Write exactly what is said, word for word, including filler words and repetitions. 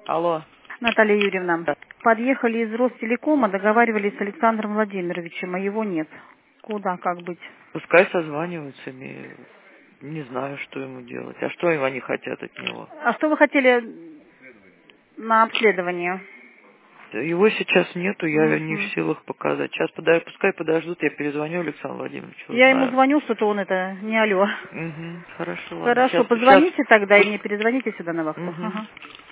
Алло. Наталья Юрьевна, Да. подъехали из Ростелекома, договаривались с Александром Владимировичем, а его нет. Куда, как быть? Пускай созваниваются, не, не знаю, что ему делать. А что им они хотят от него? А что вы хотели на обследование? Его сейчас нету, я не в Мгм. силах показать. Сейчас подай, пускай подождут, я перезвоню Александру Владимировичу, Я ему узнаю. звоню, что-то он это не алло. Угу, хорошо, ладно. Хорошо, Сейчас, сейчас, позвоните тогда и пусть... мне перезвоните сюда на вахту. Угу. Ага.